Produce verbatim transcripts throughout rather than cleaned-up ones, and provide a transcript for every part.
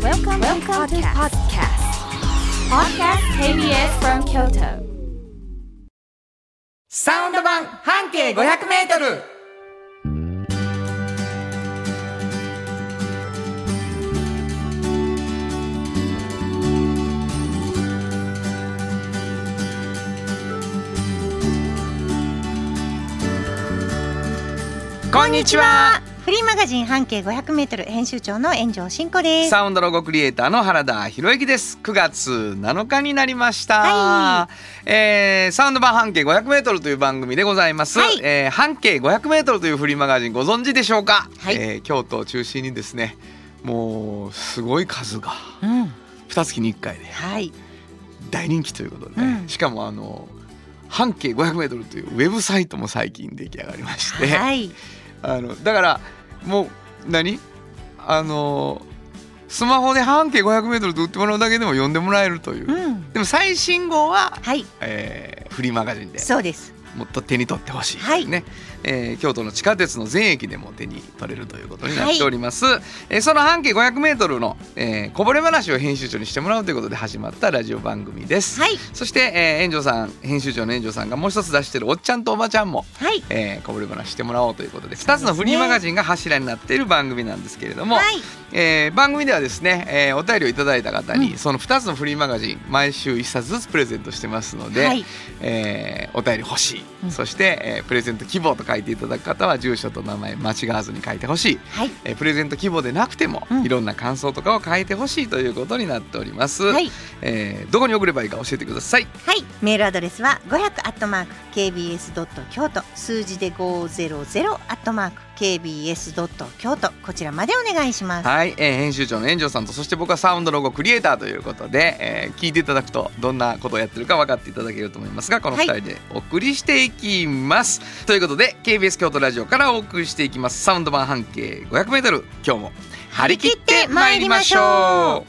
Welcome, Welcome to podcast. Podcast ケービーエス from Kyoto. サウンド版半径ごひゃくメートル。こんにちは。 フリーマガジン半径ごひゃくメートル編集長の炎上真子です。 サウンドロゴクリエイターの原田博之です。くがつなのかになりました、 はい。 えー、サウンド版半径ごひゃくメートルという番組でございます、 はい。 えー、半径ごひゃくメートルというフリーマガジンご存知でしょうか、 はい。 えー、京都を中心にですね、もうすごい数がうん、 にかげつにいっかいで大人気ということで、ね、うん、しかもあの半径ごひゃくメートルというウェブサイトも最近出来上がりまして、はい、あのだからもう何あのスマホで半径ごひゃくメートルと打ってもらうだけでも読んでもらえるという、うん、でも最新号は、はい、えー、フリーマガジンでそうですもっと手に取ってほしいですね、はい、えー、京都の地下鉄の全駅でも手に取れるということになっております、はい、えー、その半径ごひゃくメートルの、えー、こぼれ話を編集長にしてもらうということで始まったラジオ番組です、はい、そして、えー、炎上さん編集長の炎上さんがもう一つ出しているおっちゃんとおばちゃんも、はい、えー、こぼれ話してもらおうということでふたつのフリーマガジンが柱になっている番組なんですけれども、はい、えー、番組ではですね、えー、お便りをいただいた方に、うん、そのふたつのフリーマガジン毎週いっさつずつプレゼントしてますので、はい、えー、お便り欲しい、うん、そしてえー、プレゼント希望と書いていただく方は住所と名前間違わずに書いてほしい、はい、えー、プレゼント希望でなくても、うん、いろんな感想とかを書いてほしいということになっております、はい、えー、どこに送ればいいか教えてください。 はい、メールアドレスはごひゃくアットマーク ケービーエス ドット 京都数字でごひゃくアットマーク ケービーエス ドット 京都こちらまでお願いします。 はい、えー、編集長の炎上さんとそして僕はサウンドロゴクリエイターということで、えー、聞いていただくとどんなことをやってるか分かっていただけると思いますがこのふたりでお送りしていきます、はい、ということで ケービーエス 京都ラジオからお送りしていきますサウンド版半径ごひゃくメートル、今日も張り切ってまいりましょ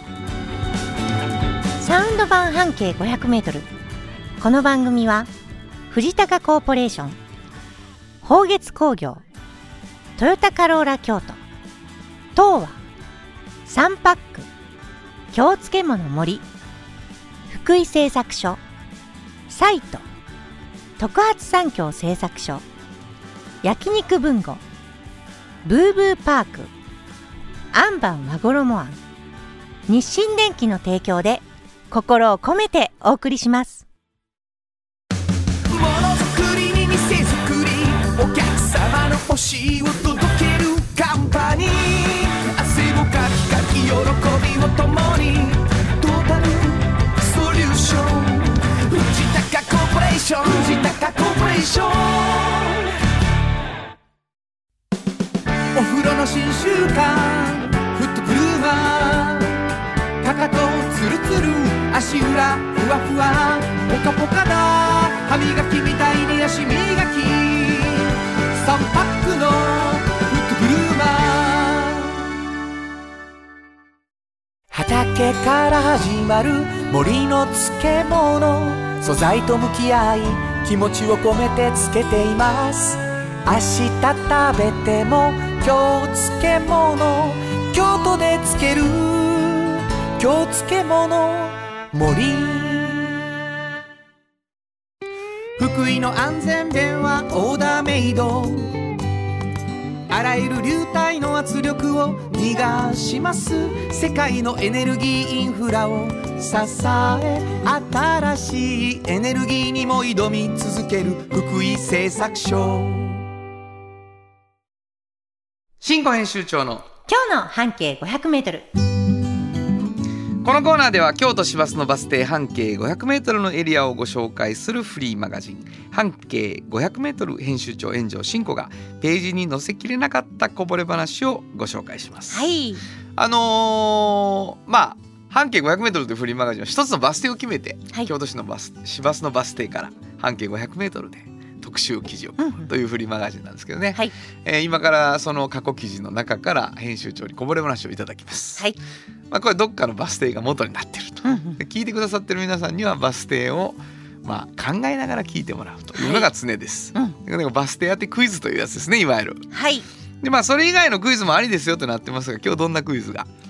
う。サウンド版半径ごひゃくメートル、この番組は藤高コーポレーション、宝月工業、トヨタカローラ京都、東和、サンパック、京漬物森、福井製作所、サイト、特発産業製作所、焼肉文吾、ブーブーパーク、アンバン和衣庵、日清電機の提供で心を込めてお送りします。 ものづくりに店づくり、お客様の欲しいを届けるカンパニー、汗をかきかき喜びを共にトータルソリューション、藤高コーポレーション、藤高コーポレーション、お風呂の新習慣フットブルーマー、かかとツルツル足裏ふわふわポカポカだ、歯磨きみたいに足磨きさんパックのフットブルーマー、畑から始まる森の漬物、素材と向き合い気持ちを込めてつけています。明日食べても今日漬物、京都で漬ける京漬物森、福井の安全弁はオーダーメイド、あらゆる流体の圧力を逃がします。世界のエネルギーインフラを支え、新しいエネルギーにも挑み続ける福井製作所。 新語編集長の今日の半径ごひゃくメートル。 このコーナーでは京都市バスのバス停半径ごひゃくメートルのエリアをご紹介するフリーマガジン半径ごひゃくメートル編集長炎上真子がページに載せきれなかったこぼれ話をご紹介します、はい、あのー、まあ半径ごひゃくメートルというフリーマガジンは一つのバス停を決めて、はい、京都市のバス市バスのバス停から半径ごひゃくメートルで特集記事を書くというフリーマガジンなんですけどね、うんうん、はい、えー、今からその過去記事の中から編集長にこぼれ話をいただきます、はい、まあ、これどっかのバス停が元になってると、うんうん、で聞いてくださってる皆さんにはバス停をまあ考えながら聞いてもらうというのが常です、はい、うん、バス停当てクイズというやつですね、いわゆる、はい、でまあそれ以外のクイズもありですよとなってますが、今日どんなクイズが？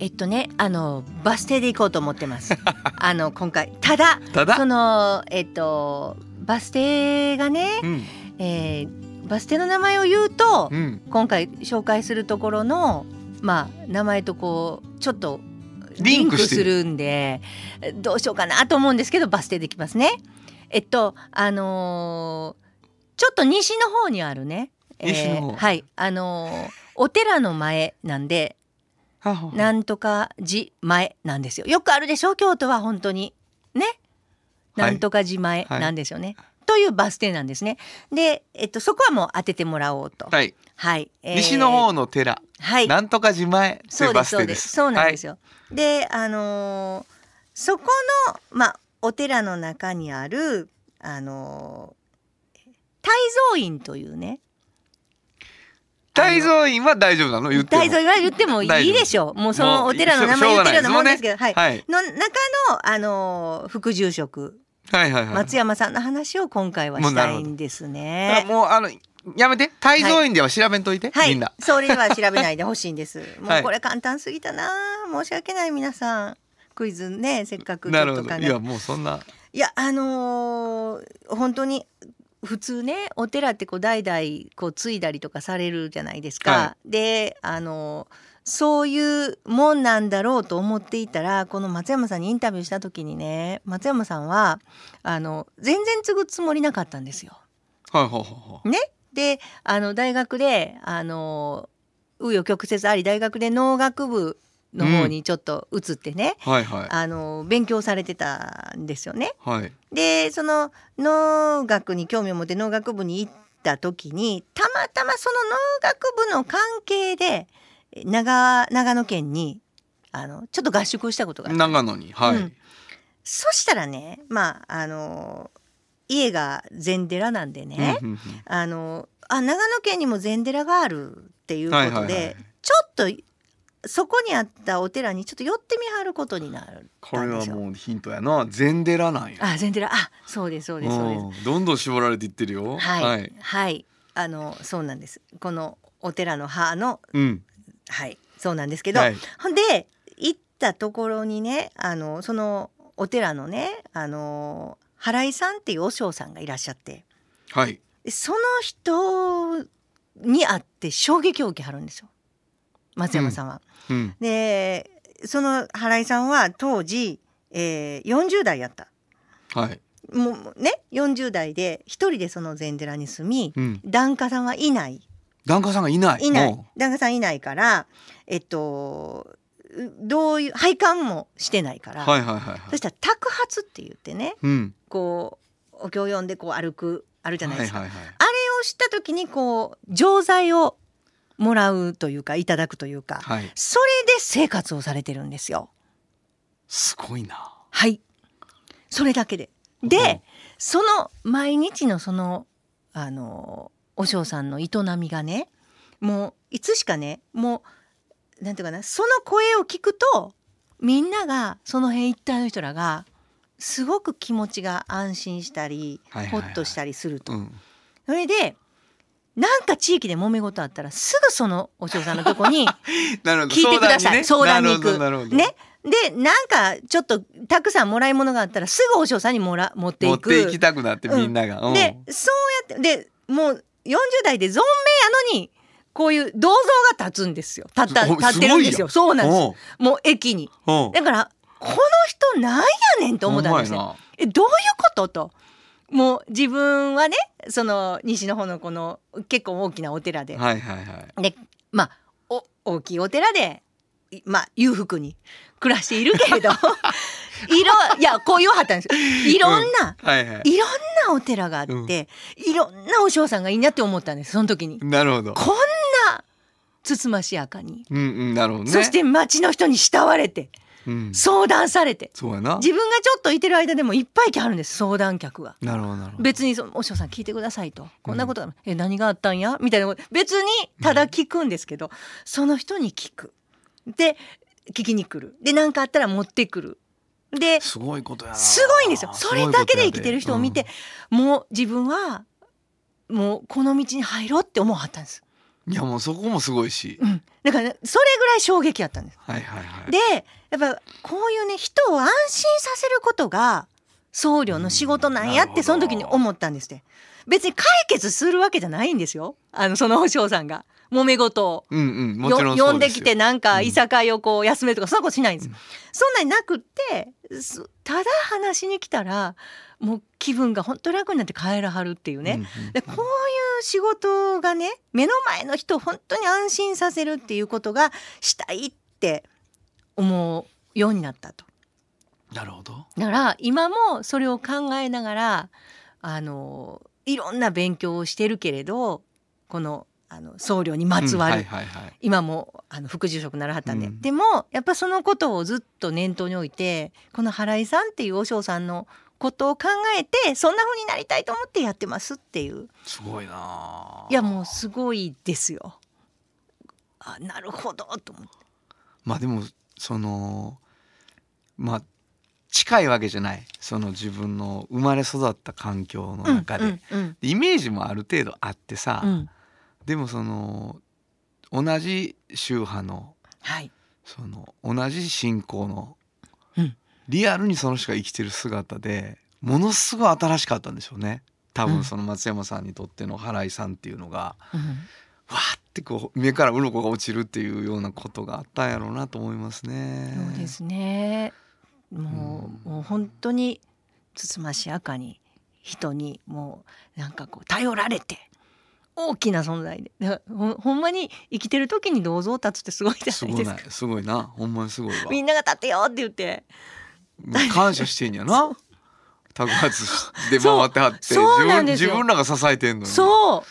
えっとねあのバス停で行こうと思ってますあの今回ただただそのえっとバス停がね、 うんえー、バス停の名前を言うと、 うん、 今回紹介するところのまあ名前とこうちょっとリンクリンクしてるするんでどうしようかなと思うんですけどバス停で行きますね。えっとあのーちょっと西の方にあるね、 西の方はいあのーお寺の前なんでははなんとか寺前なんですよ。よくあるでしょ京都は本当にね、なんとか寺前なんですよね、はい、というバス停なんですね。で、えっと、そこはもう当ててもらおうと、 はいはいえー、 西の方の寺、 はい、 なんとか寺前というバス停です。 そうですそうなんですよ、はい、であのー、そこのまあお寺の中にあるあのー、泰蔵院というね泰蔵院は大丈夫なの言っても泰蔵院は言ってもいいでしょう。もうそのお寺の名前言ってるようなもんですけど、はい、はい、の中の、あのー、副住職、はいはいはい、松山さんの話を今回はしたいんですね。 もうあのやめて泰蔵院では調べんといて、はい、みんな、 はい、それでは調べないでほしいんですもうこれ簡単すぎたな、申し訳ない皆さんクイズねせっかくちょっと考えて、 いやもうそんないやあのー、本当に普通ねお寺ってこう代々こう継いだりとかされるじゃないですか、はい、であのそういうもんなんだろうと思っていたらこの松山さんにインタビューした時にね松山さんはあの全然継ぐつもりなかったんですよ。 はいはいはい、 ねであの大学であの紆余曲折あり大学で農学部の方にちょっと移ってね、 うんはいはい、 あの勉強されてたんですよね、 はい、 でその農学に興味を持って農学部に行った時にたまたまその農学部の関係で 長, 長野県にあのちょっと合宿をしたことがあった。 長野に、はい、うん、 そしたらねまああの家が禅寺なんでね、うんうんうん、あのあ長野県にも禅寺があるっていうことで、はいはいはい、ちょっとそこにあったお寺にちょっと寄ってみはることになるんですよ。 これはもうヒントやな禅寺なんや。 あ禅寺あそうですそうですそうです。 どんどん絞られていってるよ。 はいはい、はい、あのそうなんです。このお寺の派の、うん、はいそうなんですけど、はい、ほんで行ったところにねあのそのお寺のねあの原井さんっていう和尚さんがいらっしゃって、 はい、 その人に会って衝撃を受けはるんですよ松山さんは。うんうん、でその原井さんは当時、えー、よんじゅう代やった、 はい、 もうねよんじゅう代で一人でその禅寺に住み、うん、檀家さんはいない檀家さんがいないいない檀家さんいないからえっとどういう拝観もしてないから、 はいはいはいはい、 そしたら托鉢って言ってね、 うん、 こうお経を読んでこう歩くあるじゃないですか、 はいはいはい、 あれをした時にこう錠剤をもらうというかいただくというか、はい、それで生活をされてるんですよ。 すごいな。 はいそれだけでで、うん、その毎日のそのあの和尚さんの営みがねもういつしかねもうなんていうかなその声を聞くとみんながその辺一帯の人らがすごく気持ちが安心したり、はいはいはい、ほっとしたりすると、うん、それでなんか地域で揉め事あったらすぐそのお嬢さんのとこに聞いてください相談に行くね。でなんかちょっとたくさんもらい物があったらすぐお嬢さんにもら持っていく持っていきたくなってみんなが、 うん、でそうやってでもうよんじゅう代で存命やのにこういう銅像が立つんですよ立った立ってるんですよ。そうなんですもう駅にだからこの人なんやねんと思ったんですよ。えどういうことともう自分はねその西の方のこの結構大きなお寺で、 はいはいはい、 でまあお大きいお寺でまあ裕福に暮らしているけれどいろいやこういうはったんですよ。いろんな、うんはいはい、いろんなお寺があって、うん、いろんなお嬢さんがいいなって思ったんですその時に。 なるほど。 こんなつつましやかに、 うんうん、なるほどね。 そして町の人に慕われてうん、相談されてそうやな自分がちょっといてる間でもいっぱい来はるんです相談客が。 なるほどなるほど。 別にそのお師匠さん聞いてくださいとこんなことが、うん、え何があったんやみたいなこと別にただ聞くんですけど、うん、その人に聞くで聞きに来るで何かあったら持ってくるですごいことやな。 すごいんですよ。それだけで生きてる人を見て、うん、もう自分はもうこの道に入ろうって思わはったんです。 いやもうそこもすごいし、 うん、だから、ね、それぐらい衝撃やったんです、 はいはいはい、 でやっぱこういうね人を安心させることが僧侶の仕事なんやってその時に思ったんですって。別に解決するわけじゃないんですよ、あのその和尚さんが揉め事を、 うんうん、もちろんそうですよ。 呼んできてなんかいさかいをこう休めるとかそんなことしないんです、うん、そんなになくってただ話しに来たらもう気分が本当楽になって帰らはるっていうね、うんうんうん、でこういう仕事がね目の前の人を本当に安心させるっていうことがしたいって思うようになったと。 なるほど。 だから今もそれを考えながらあのいろんな勉強をしてるけれどこのあの僧侶にまつわる、うんはいはいはい、今もあの副住職ならはったんで、うん、でもやっぱそのことをずっと念頭に置いてこの原井さんっていう和尚さんのことを考えてそんな風になりたいと思ってやってますっていう。 すごいな。 いやもうすごいですよ。あ、なるほどと思って。 まあでもそのまあ近いわけじゃない、その自分の生まれ育った環境の中で、うんうんうん、イメージもある程度あってさ、うん、でもその同じ宗派の、はい、その同じ信仰の、うん、リアルにその人が生きてる姿でものすごい新しかったんでしょうね。多分その松山さんにとっての原井さんっていうのが、うん、わーってこう目から鱗が落ちるっていうようなことがあったんやろうなと思いますね。 そうですね。もう、うん、もう本当につつましやかに人にもうなんかこう頼られて大きな存在で ほ, ほんまに生きてる時に銅像立つってすごいじゃないですか。 すごいな、すごいな、ほんまにすごいわ。 みんなが立ってよって言って感謝してんやな托発で回ってはって自 分, 自分らが支えてんのに。 そう、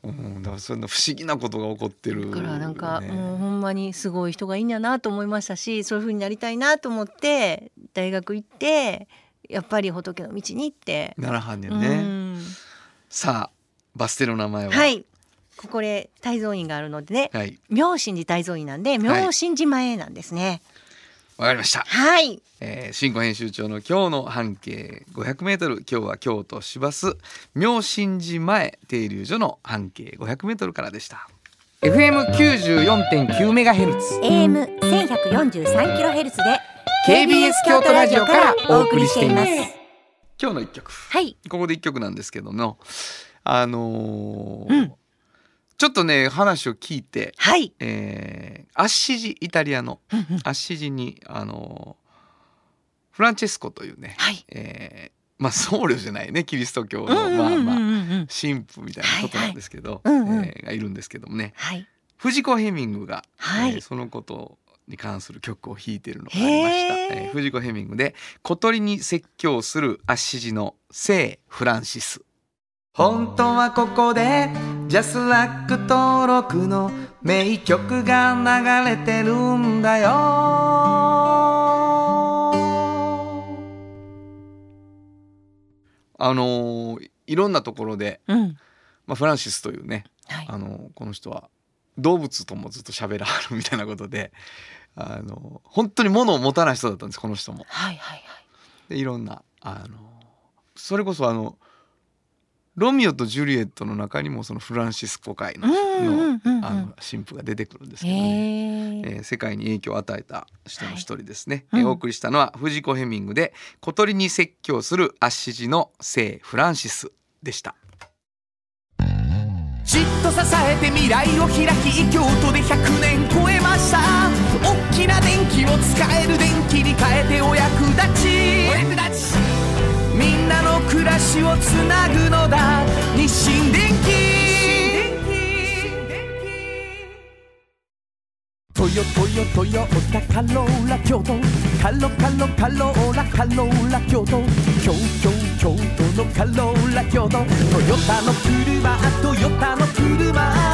うん、だからそんな不思議なことが起こってる、 だからなんか、ね、もうほんまにすごい人がいいんやなと思いましたし、そういう風になりたいなと思って大学行ってやっぱり仏の道に行ってならはんねんね。うんさあバス停の名前は、 はい、ここで大蔵院があるのでね、はい、妙心寺大蔵院なんで妙心寺前なんですね。 わ、はい、かりました。 はい、 えー、新語編集長の今日の半径ごひゃくメートル、今日は京都市バス妙心寺前停留所の半径ごひゃくメートルからでした。 エフエムきゅうじゅうよんてんきゅうメガヘルツエーエムせんひゃくよんじゅうさんキロヘルツ でケービーエス 京都ラジオからお送りしています。今日の一曲、 はい、 ここで一曲なんですけども、あのーうん、ちょっとね話を聞いて、はい、えー、アッシジイタリアのアッシジに、あのー、フランチェスコというね、はい、えー、まあ僧侶じゃないね、キリスト教の、うんうんうんうん、まあまあ神父みたいなことなんですけど、はいはい、うんうん、えー、がいるんですけどもね、はい、藤子ヘミングが、はい、えー、そのことに関する曲を弾いているのがありました。えー、藤子ヘミングで小鳥に説教するアッシジの聖フランシス。本当はここでジャスラック登録の名曲が流れてるんだよ。あのー、いろんなところで、うん、まあ、フランシスというね、はい、あのー、この人は動物ともずっと喋らはるみたいなことで、あのー、本当に物を持たない人だったんです、この人も。はいはいはい、でいろんな、あのー、それこそあのロミオとジュリエットの中にもそのフランシスコ会 の,、うんうんうんうん、あの神父が出てくるんですけどね、えー、世界に影響を与えた人の一人ですね、はい、えー、お送りしたのは藤子ヘミングで小鳥に説教するアッシジの聖フランシスでした。じっと支えて未来を開き京都でひゃくねん超えました。大きな電気を使える電気に変えてお役立ち、お役立ちみんなの暮らしをつなぐのだ日清電気。トヨトヨトヨタカローラ京都、カロカロカローラカローラ京都、京京京都のカローラ京都、トヨタの車トヨタの車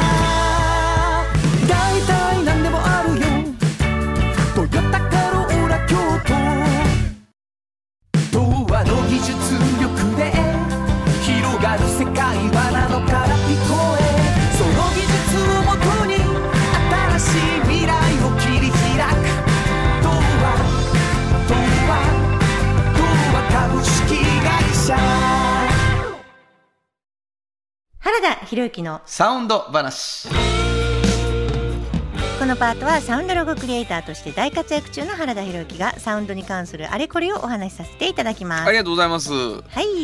だいたいなんでもあるよ、トヨタカローラ京都。童話の技術力で広がる世界はなのから聞こえ、その技術をもとに新しい未来を切り開く。童話童話童話株式会社。 原田博之のサウンド話。 このパートはサウンドロゴクリエイターとして大活躍中の原田博之がサウンドに関するあれこれをお話しさせていただきます。 ありがとうございます。 はい、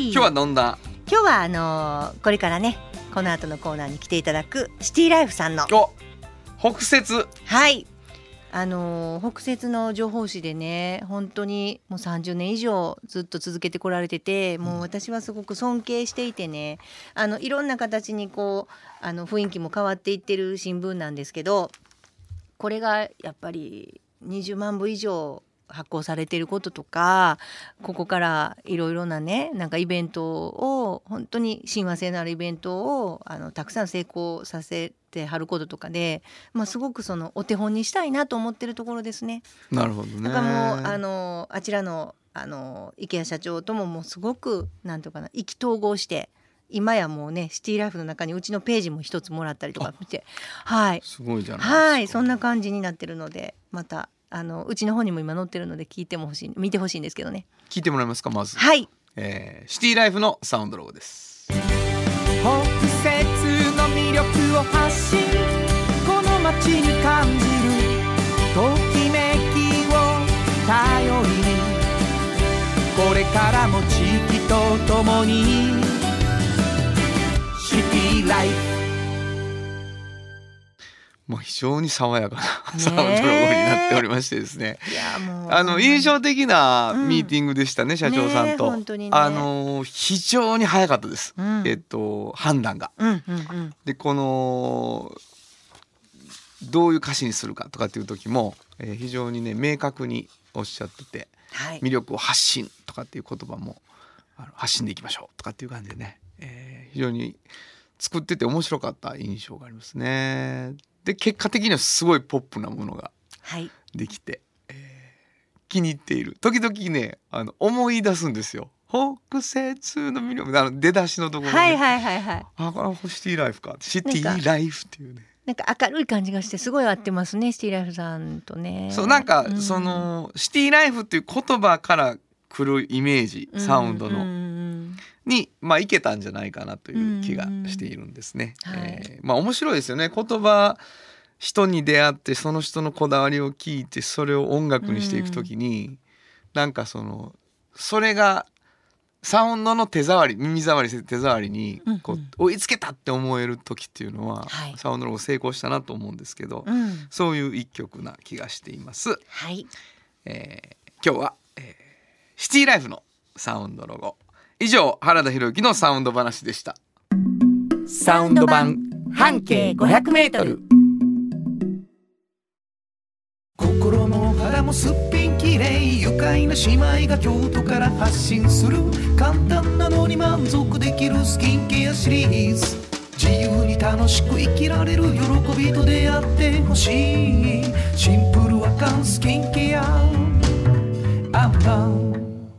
今日はどんな今日はあのー、これからねこの後のコーナーに来ていただくシティライフさんの北摂、 はいあのー、北摂の情報誌でね本当にもうさんじゅうねん以上ずっと続けてこられてて、もう私はすごく尊敬していてね、あのいろんな形にこうあの雰囲気も変わっていってる新聞なんですけど、これがやっぱりにじゅうまんぶ以上発行されていることとか、ここからいろいろなねなんかイベントを本当に親和性のあるイベントをあのたくさん成功させてはることとかで、まあ、すごくそのお手本にしたいなと思ってるところですね。 なるほどね。 だからもうあのあちらのあの池谷社長とももうすごくなんとかな意気投合して、今やもうねシティライフの中にうちのページも一つもらったりとかして、はいすごいじゃないですか。 はいそんな感じになってるので、またあのうちの方にも今載ってるので聞いてもほしい見てほしいんですけどね。 聞いてもらえますか。まずはい、 えー、シティライフのサウンドロゴです。 北摂の魅力を発信、この街に感じるときめきを頼りに、これからも地域とともにシティライフ。 もう非常に爽やかなサウンドロゴになっておりましてですね、 いやもうあの印象的なミーティングでしたね、うん、社長さんと、 ね本当にね、 あの非常に早かったです、うん、えっと判断が、 うんうんうん、でこのどういう歌詞にするかとかっていう時も、えー、非常にね明確におっしゃってて、はい、魅力を発信とかっていう言葉もあの発信でいきましょうとかっていう感じでね、えー、非常に作ってて面白かった印象がありますね。で結果的にはすごいポップなものができて、はいえー、気に入っている。時々ねあの思い出すんですよ、北摂の魅力、あの出だしのところで、ね、 はいはいはいはい、 あこれシティライフか、シティライフっていうね、 なんか明るい感じがしてすごい合ってますね、シティライフさんとね。 そうなんか、うん、そのシティライフっていう言葉から来るイメージ、サウンドの、うん、にまあいけたんじゃないかなという気がしているんですね、うんえーまあ、面白いですよね。言葉人に出会ってその人のこだわりを聞いてそれを音楽にしていくときに、うん、なんかそのそれがサウンドの手触り耳障り手触りにこう、うんうん、追いつけたって思える時っていうのは、はい、サウンドロゴ成功したなと思うんですけど、うん、そういう一曲な気がしています、 はいえー、今日は、えー、シティライフのサウンドロゴ。以上原田博之のサウンド話でした。 サウンド版半径ごひゃくメートル、心も肌もすっぴんきれい、愉快な姉妹が京都から発信する簡単なのに満足できるスキンケアシリーズ。自由に楽しく生きられる喜びと出会ってほしい、シンプルアカンスキンケアアンパン。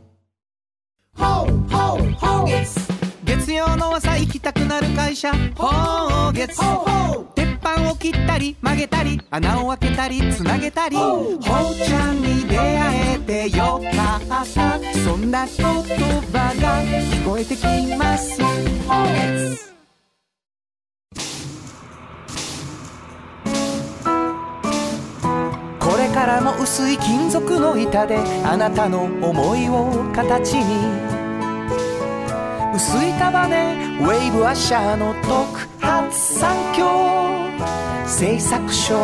月曜の朝行きたくなる会社、ほう月鉄板を切ったり曲げたり穴を開けたりつなげたり、ほうちゃんに出会えてよかった、そんな言葉が聞こえてきます。ほう月これからも薄い金属の板であなたの思いを形に、薄い束ねウェーブアッシャーの特発産業製作所。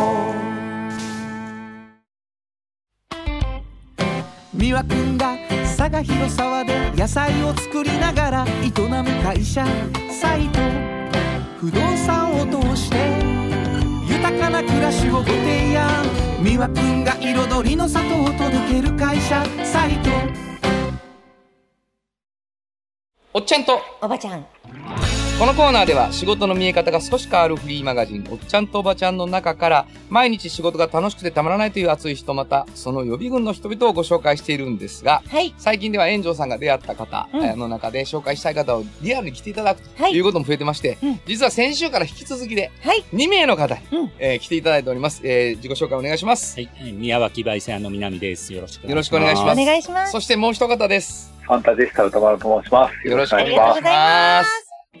美和くんが佐賀広沢で野菜を作りながら営む会社サイト、不動産を通して豊かな暮らしをご提案、美和くんが彩りの里を届ける会社サイト。 おっちゃんとおばちゃん。 このコーナーでは仕事の見え方が少し変わるフリーマガジンおっちゃんとおばちゃんの中から毎日仕事が楽しくてたまらないという熱い人、またその予備軍の人々をご紹介しているんですが、はい、最近では炎上さんが出会った方の中で紹介したい方をリアルに来ていただくということも増えてまして、はい、実は先週から引き続きでにめいの方に、うんえー、来ていただいております、えー、自己紹介お願いします。 はい、宮脇焙煎屋の南です。よろしくお願いします。 よろしくお願いします。 お願いします。 そしてもう一方です。 ファンタジスタ歌丸と申します。 よろしくお願いします。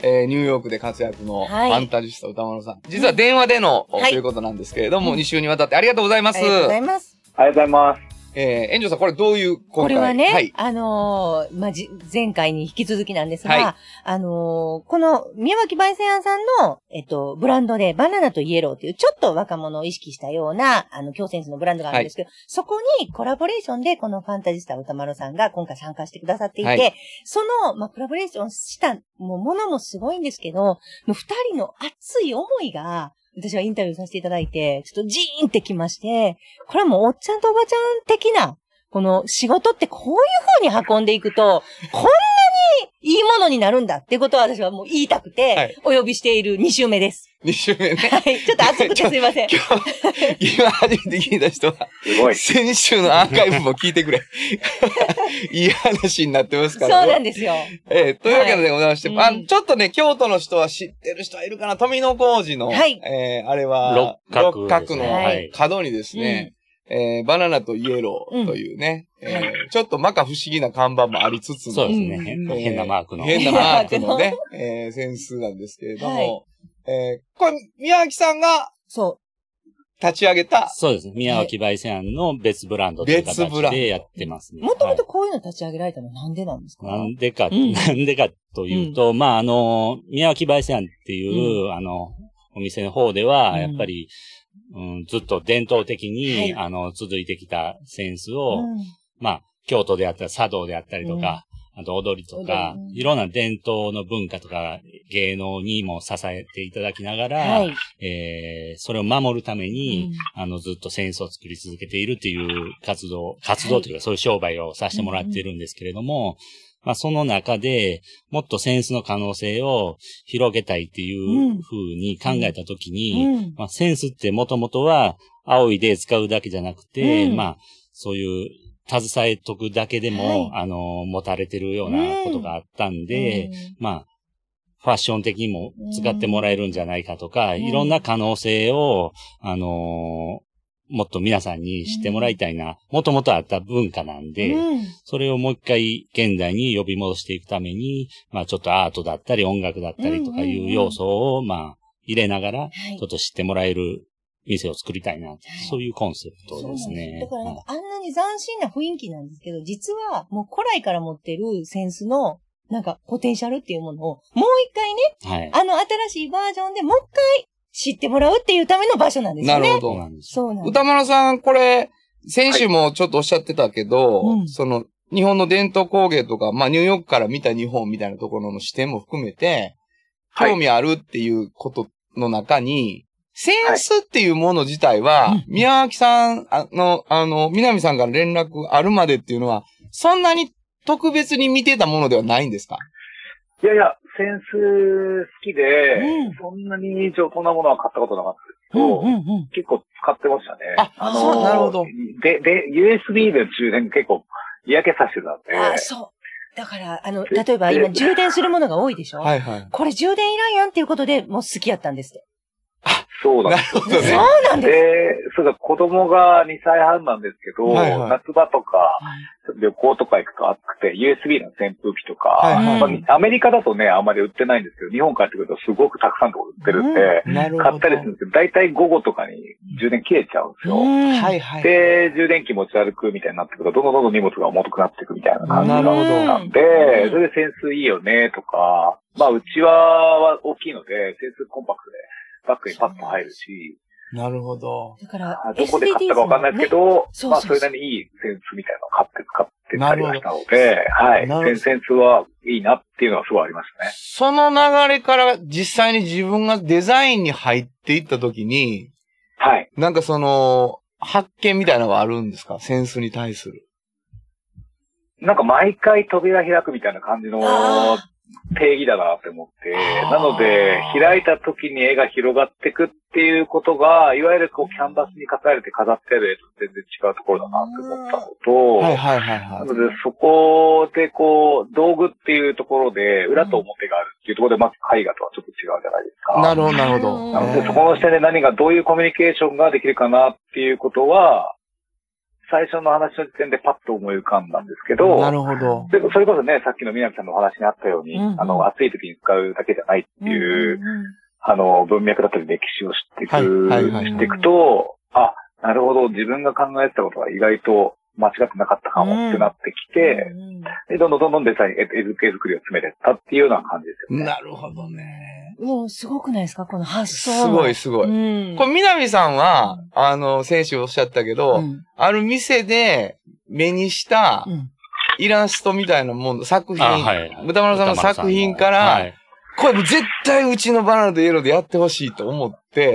えー、ニューヨークで活躍のファンタジスタ歌丸さん。実は電話での、はい、ということなんですけれども、うん、に週にわたってありがとうございます。 ありがとうございます。 ありがとうございます。 えー、園長さん、これどういう今回これはね、 はい、 あのー、まあ、じ、前回に引き続きなんですが、 はい、 あのー、この宮脇焙煎屋さんの、えっと、ブランドでバナナとイエローというちょっと若者を意識したような、あの、強センスのブランドがあるんですけど、はい、そこにコラボレーションでこのファンタジスタ歌丸さんが今回参加してくださっていて、はい、その、まあ、コラボレーションしたもうものもすごいんですけど、もう二人の熱い思いが、私はインタビューさせていただいて、ちょっとジーンってきまして、これはもうおっちゃんとおばちゃん的な、この仕事ってこういう風に運んでいくと、こんなにいいものになるんだっていうことは私はもう言いたくて、はい、お呼びしているに週目です。 に週目ね。 はい。ちょっと熱くてすいません。 今日、今初めて聞いた人は、すごい。先週のアーカイブも聞いてくれ。いい話になってますから、 ね。そうなんですよ。 えー、というわけでございまして、 はい、 あちょっとね、京都の人は知ってる人はいるかな、富野小路の、はい、えー、あれは、六角の角にですね、うんえー、バナナとイエローというね、うんえー、ちょっと摩訶不思議な看板もありつつも。 そうですね。変な、えー、変なマークの。 変なマークのね、えー、センスなんですけれども、はいえー、これ、宮脇さんが、そう。立ち上げた。 そうですね。宮脇焙煎庵の別ブランドという形でやってますね。 もともとこういうの立ち上げられたのはなんでなんですか？ なんでか、うん、なんでかというと、うん、まあ、あの、宮脇焙煎庵っていう、うん、あの、お店の方では、やっぱり、うん、ずっと伝統的に、はい、あの、続いてきたセンスを、うん、まあ、京都であったり、茶道であったりとか、うん、あと踊りとか、うん、いろんな伝統の文化とか、芸能にも支えていただきながら、はい、えー、それを守るために、うん、あの、ずっとセンスを作り続けているっていう活動、活動というか、はい、そういう商売をさせてもらっているんですけれども、うんまあその中でもっとセンスの可能性を広げたいっていうふうに考えたときに、うん、まあセンスってもともとは青いで使うだけじゃなくて、うん、まあそういう携えとくだけでも、はい、あの、持たれてるようなことがあったんで、うん、まあファッション的にも使ってもらえるんじゃないかとか、うん、いろんな可能性を、あのーもっと皆さんに知ってもらいたいな、もともとあった文化なんで、うん、それをもう一回現代に呼び戻していくために、まあちょっとアートだったり音楽だったりとかいう要素を、まあ入れながら、ちょっと知ってもらえる店を作りたいな、はい、そういうコンセプトですね。 だからなんかあんなに斬新な雰囲気なんですけど、実はもう古来から持ってるセンスのなんかポテンシャルっていうものをもう一回ね、はい、あの新しいバージョンでもう一回知ってもらうっていうための場所なんですよね。 なるほど。 そうなんです。 歌丸さん、これ、先週もちょっとおっしゃってたけど、はい、その、日本の伝統工芸とか、まあ、ニューヨークから見た日本みたいなところの視点も含めて、興味あるっていうことの中に、センスっていうもの自体は、はい、宮脇さん、あの、あの、南さんから連絡あるまでっていうのは、そんなに特別に見てたものではないんですか？ いやいや、センス好きで、うん、そんなに上等なものは買ったことなかったですけど、うんうんうん、結構使ってましたね。 あ、あのー、そう、なるほど。 で、で、ユーエスビー で充電結構嫌気させてたんで。 あ、そう。だから、あの、例えば今充電するものが多いでしょ？はいはい。これ充電いらんやんっていうことでもう好きやったんですって。 あ、そうなんです。 なるほどね。 そうなんです。 で、そうだ、子供がにさいはんなんですけど、はいはい、夏場とか、旅行とか行くと暑くて、ユーエスビー の扇風機とか、はいはいまあ、アメリカだとね、あんまり売ってないんですけど、日本帰ってくるとすごくたくさんのとこ売ってるんで、うん、買ったりするんですけど、だいたい午後とかに充電切れちゃうんですよ。はいはい、で、充電器持ち歩くみたいになってくると、どんどんどんどん荷物が重くなっていくみたいな感じなんで、それでセンスいいよねとか、まあ、うちは大きいので、センスコンパクトで、バッグにパッと入るし。 なるほど。 だから、 どこで買ったかわかんないですけど、ね、そうそうそうまあ、それなりにいいセンスみたいなのを買って使ってたりはしたので、はい。センスはいいなっていうのはすごいありましたね。 その流れから実際に自分がデザインに入っていったときに、はい。なんかその、発見みたいなのがあるんですか？センスに対する。 なんか毎回扉開くみたいな感じの、定義だなって思って、なので、開いた時に絵が広がっていくっていうことが、いわゆるこう、キャンバスに書かれて飾ってある絵と全然違うところだなって思ったのと、はいはいはいはい。なので、そこでこう、道具っていうところで、裏と表があるっていうところで、まず絵画とはちょっと違うじゃないですか。 なるほど、なるほど。 なので、そこの視点で何が、どういうコミュニケーションができるかなっていうことは、 最初の話の時点でパッと思い浮かんだんですけど、 なるほど。 でそれこそね、さっきの南さんのお話にあったように、うんうん、あの、暑い時に使うだけじゃないっていう、うんうんうん、あの、文脈だったり歴史を知っていく、はいはいはい、していくと、あ、なるほど、自分が考えてたことは意外と間違ってなかったかもってなってきて、うんうん、でどんどんどんどんデザイン、絵付け作りを詰めていったっていうような感じですよね。 なるほどね。 もうすごくないですかこの発想。 すごいすごい。うん、これ南さんは、うん、あの、先週おっしゃったけど、うん、ある店で目にしたイラストみたいなもの、作品、はい、歌丸さんの作品から、はい、これ絶対うちのバナナとイエローでやってほしいと思って、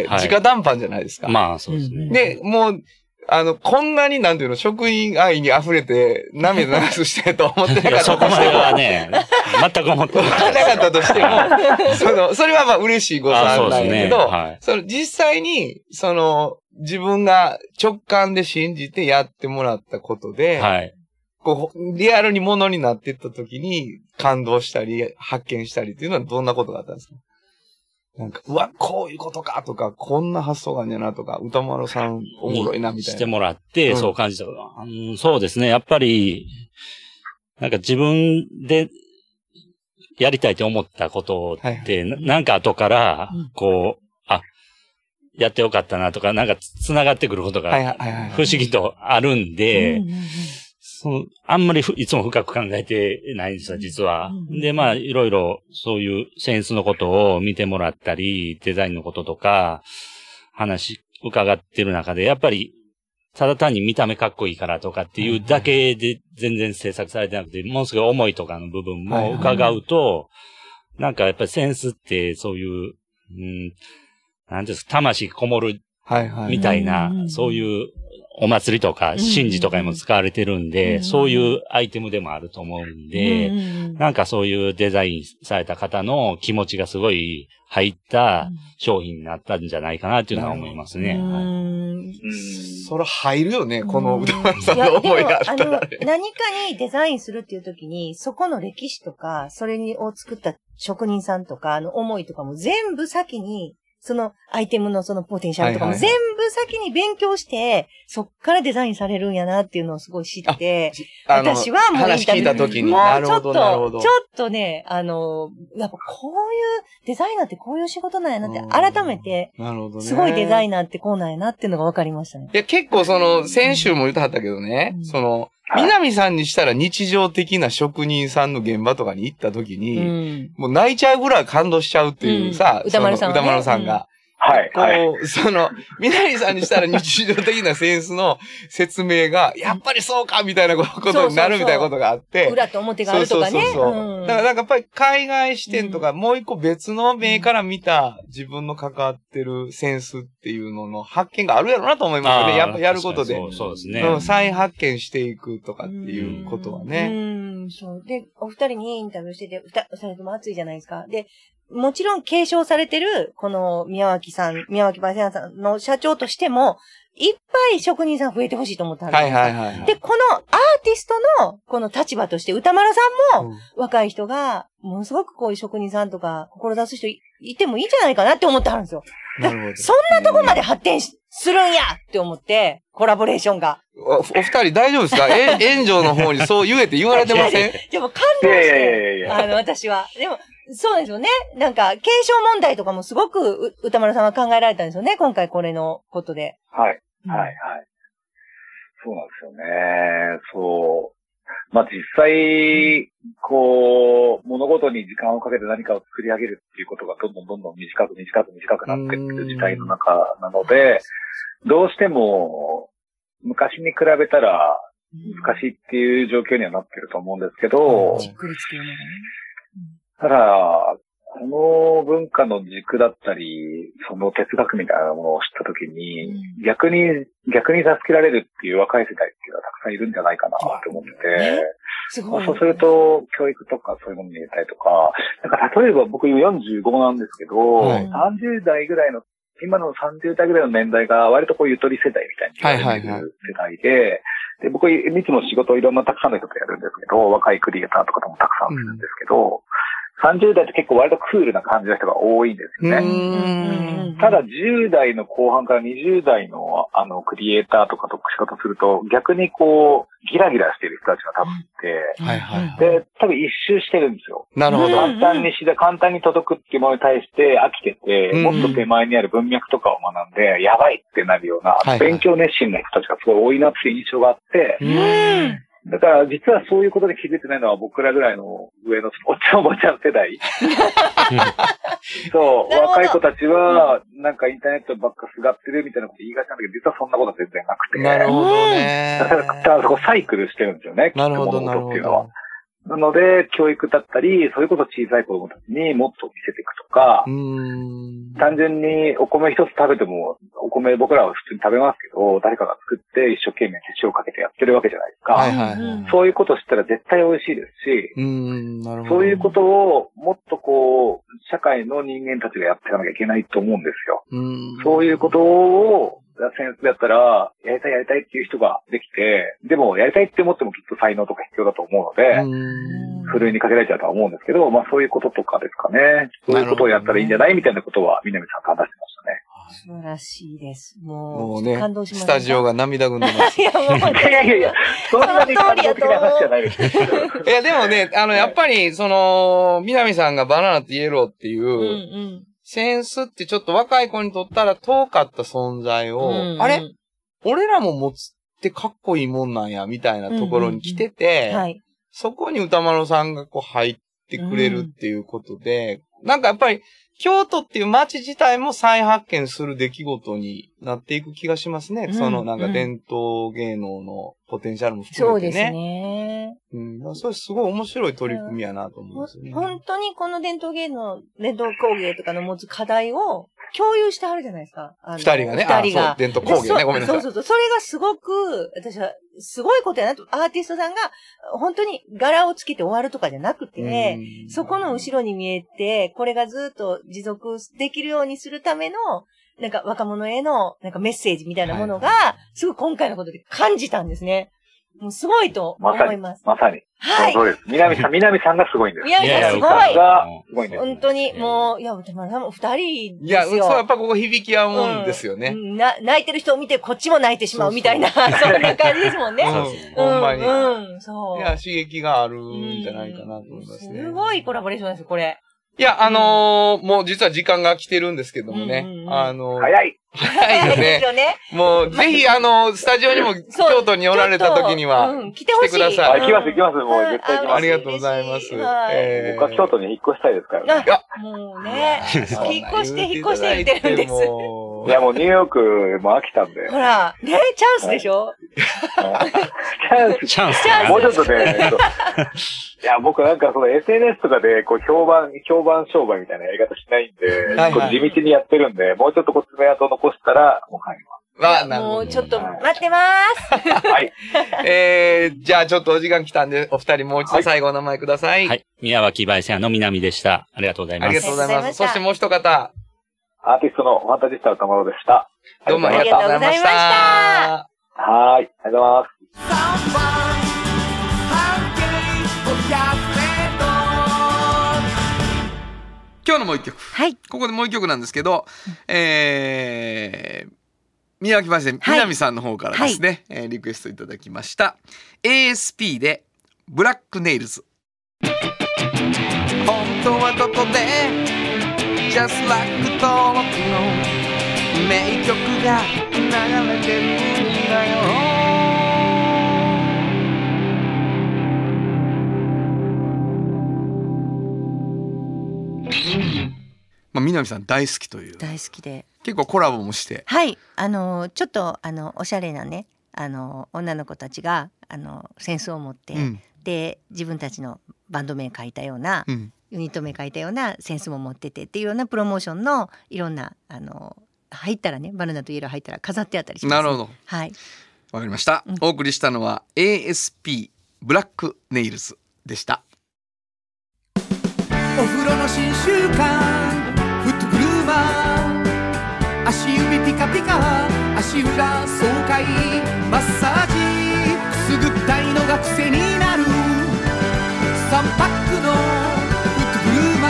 はい、直談判じゃないですか。 まあそうですね。 で、もう、あの、こんなになんていうの、職員愛に溢れて涙流すしてと思ってなかった。 そこまではね、全く思ってなかったとしても、その、それはまあ嬉しいご参なんだけど、そ,、ねはい、その実際に、その、自分が直感で信じてやってもらったことで、はい、こう、リアルにものになっていった時に感動したり、発見したりっていうのはどんなことがあったんですか？なんか、うわ、こういうことかとか、こんな発想があんねやなとか、歌丸さんおもろいなみたいな。 してもらって、そう感じたこと、うん、そうですね。やっぱり、なんか自分でやりたいと思ったことって、はいはい、なんか後から、こう、あ、やってよかったなとか、なんか繋がってくることが不思議とあるんで、そのあんまりいつも深く考えてないんですよ、実は。で、まあ、いろいろそういうセンスのことを見てもらったり、デザインのこととか、話、伺ってる中で、やっぱり、ただ単に見た目かっこいいからとかっていうだけで全然制作されてなくて、ものすごい思いとかの部分も伺うと、なんかやっぱりセンスってそういう、うん、なんですか、魂こもるみたいな、そういうお祭りとか神事とかにも使われてるんで、そういうアイテムでもあると思うんで、なんかそういうデザインされた方の気持ちがすごい入った商品になったんじゃないかなっていうのは思いますね。はい、 それ入るよね、この歌丸さんの思いがあったら、ね。あの、 何かにデザインするっていう時に、そこの歴史とか、それを作った職人さんとか、あの思いとかも全部先に、そのアイテムのそのポテンシャルとかも全部先に勉強して、そっからデザインされるんやなっていうのをすごい知って、私はもう話聞いた時に、 もうちょっと、ちょっとね、あの、やっぱこういうデザイナーってこういう仕事なんやなって改めて、なるほどね、すごいデザイナーってこうなんやなっていうのが分かりましたね。 いや、結構その、先週も言ってはったけどね、うん、その、南さんにしたら日常的な職人さんの現場とかに行った時に、うん、もう泣いちゃうぐらい感動しちゃうっていうさ、 うん、歌丸さんが、ね、 歌丸さんが。うんはい。 こう、はい、その、南さんにしたら日常的なセンスの説明が、やっぱりそうかみたいなことになるみたいなことがあって。 そうそうそう、裏と表があるとかね。 そうそうそうそう、うん。だからなんかやっぱり海外視点とか、もう一個別の目から見た自分の関わってるセンスっていうのの発見があるやろうなと思いますよね。やっぱやることで。 そうそうですね、 うん。再発見していくとかっていうことはね。 うん、そう。で、お二人にインタビューしてて、二人とも熱いじゃないですか。で、もちろん継承されてる、この宮脇さん、宮脇バイセンさんの社長としても、いっぱい職人さん増えてほしいと思ったんです。はいはいはい、はい。で、このアーティストの、この立場として、歌丸さんも、若い人が、ものすごくこういう職人さんとか、志す人 い, いてもいいんじゃないかなって思ってはるんですよ。なるほど。そんなとこまで発展し、するんやって思って、コラボレーションが。 お, お二人大丈夫ですか？え、炎上の方にそう言えて言われてません？ でも感動して、あの、私は。でも、そうですよね。なんか、継承問題とかもすごく、歌丸さんは考えられたんですよね。今回これのことで。 はい。はい、はい。そうなんですよね。そう。まあ、実際、こう、物事に時間をかけて何かを作り上げるっていうことがどんどんどんどん短く短く短くなっていってる時代の中なので、どうしても、昔に比べたら難しいっていう状況にはなってると思うんですけど、 じっくりつけようね。 ただ、この文化の軸だったり、その哲学みたいなものを知ったときに、うん、逆に、逆に助けられるっていう若い世代っていうのはたくさんいるんじゃないかなと思ってて、すごい、そうすると、教育とかそういうものに入れたりとか、なんか例えば僕今よんじゅうごなんですけど、はい、さんじゅう代ぐらいの、今のさんじゅう代ぐらいの年代が割とこうゆとり世代みたいに言われてる世代で、はいはいはい、で、僕いつも仕事をいろんなたくさんの人とやるんですけど、若いクリエイターとかともたくさんするんですけど、うん、 さんじゅう代って結構割とクールな感じの人が多いんですよね。ただじゅう代の後半からにじゅう代のあのクリエイターとか特殊化とすると逆にこうギラギラしてる人たちが多分いて、はいはいはい、で、多分一周してるんですよ。なるほど。簡単にしで、簡単に届くっていうものに対して飽きてて、うん、もっと手前にある文脈とかを学んで、やばいってなるような、はいはい、勉強熱心な人たちがすごい多いなっていう印象があって、うんだから実はそういうことで気づいてないのは僕らぐらいの上のおっちゃんおばちゃん世代。そう、若い子たちはなんかインターネットばっかすがってるみたいなこと言いがちなんだけど、実はそんなことは全然なくて。なるほどね。だからそこサイクルしてるんですよね。なるほど、なるほど。なので、教育だったり、それこそ小さい子供たちにもっと見せていくとか、うーん単純にお米一つ食べても、お米僕らは普通に食べますけど、誰かが作って一生懸命手塩かけてやってるわけじゃないですか。はいはいはい、そういうことしたら絶対美味しいですし、うーんなるほどそういうことをもっとこう、社会の人間たちがやっていかなきゃいけないと思うんですよ。うーんそういうことを、センスだったら、やりたいやりたいっていう人ができて、でもやりたいって思ってもきっと才能とか必要だと思うので、ふるいにかけられちゃうとは思うんですけど、まあそういうこととかですかね。そういうことをやったらいいんじゃないみたいなことは、南さんと話してましたね。 素晴らしいです。もう、 もうね、 感動しました。 スタジオが涙ぐんでます。 いや、もう、いやいやいや、そんなに感動的な話じゃないです。 いや、でもね、あの、やっぱり、その、南さんがバナナとイエローっていう、うんうんセンスってちょっと若い子にとったら遠かった存在を、うんうん、あれ俺らも持つってかっこいいもんなんや、みたいなところに来てて、うんうんうんはい、そこに歌丸さんがこう入ってくれるっていうことで、うん、なんかやっぱり京都っていう街自体も再発見する出来事になっていく気がしますね。うん、そのなんか伝統芸能のポテンシャルも含めてね。そうですね。うん。それすごい面白い取り組みやなと思うんですよね。 本当にこの伝統芸能、伝統工芸とかの持つ課題を共有してはるじゃないですか。 二人がね。二人が。伝統工芸ね。ごめんなさい。 そうそうそう。それがすごく、私はすごいことやなと。アーティストさんが本当に柄をつけて終わるとかじゃなくて、そこの後ろに見えて、これがずっと持続できるようにするための、なんか若者へのなんかメッセージみたいなものが、すごい今回のことで感じたんですね。もうすごいと思います。 まさに。まさに。はい。そうです。南さん、南さんがすごいんです。 南さんすごい。 がすごいんです。 本当に、もう、いや、歌丸さんも二人ですよ。 いや、そう、やっぱここ響き合うんですよね。 うん、な、泣いてる人を見て、こっちも泣いてしまうみたいな、そんな感じですもんね。 そうそう。ほんまに。うん、そう。いや、刺激があるんじゃないかなと思いますね。 すごいコラボレーションです、これ。 いや、あのー、もう実は時間が来てるんですけどもね。うんうん、あのー、 早い。 早いよね。ですよね。もう、ぜひ、あのー、スタジオにも京都におられた時には、来てください。 行きます、行きます。もう絶対行きます。 ありがとうございます。 えー、僕は京都に引っ越したいですからね。 いや、もうね、引っ越して、引っ越して言ってるんです。 いや、もうニューヨークも飽きたんで。 ほら、ね、チャンスでしょ、 はい、チャンス。チャンス。もうちょっとね、いや、僕なんかその エスエヌエス とかで、こう、評判、評判商売みたいなやり方しないんで、はいはい、地道にやってるんで、もうちょっとこう、爪痕残したら、もう帰ります。 わ、なるほど。もうちょっと待ってまーす。 はい。えー、じゃあちょっとお時間来たんで、お二人もう一度最後お名前ください。 はい。宮脇焙煎屋の南でした。ありがとうございます。 ありがとうございます。そしてもう一方。 アーティストのファンタジスタ歌丸でした。 どうもありがとうございました。 はい。ありがとうございます。 今日のもう一曲。 はい。 ここでもう一曲なんですけど、えー、宮脇焙煎、南さんの方からですね、はい、えー、リクエストいただきました。エーエスピー で、ブラックネイルズ。本当はここで、Just Like 登録の名曲が流れてるんだよ。まあ、南さん大好きという。 大好きで。 結構コラボもして。 はい。あの、ちょっと、あの、おしゃれなね、あの、女の子たちが、あの、センスを持って、うん、で、自分たちのバンド名書いたような、うん、ユニット名書いたようなセンスも持っててっていうようなプロモーションのいろんな、あの、入ったらね、バナナとイエロー入ったら飾ってあったりします、ね。 なるほど。 はい。 わかりました、うん。お送りしたのは エーエスピー ブラックネイルズでした。 お風呂の新習慣フットグルーマー、足指ピカピカ、足裏爽快マッサージ、くすぐったいのが癖になるさんパックのフットグルーマ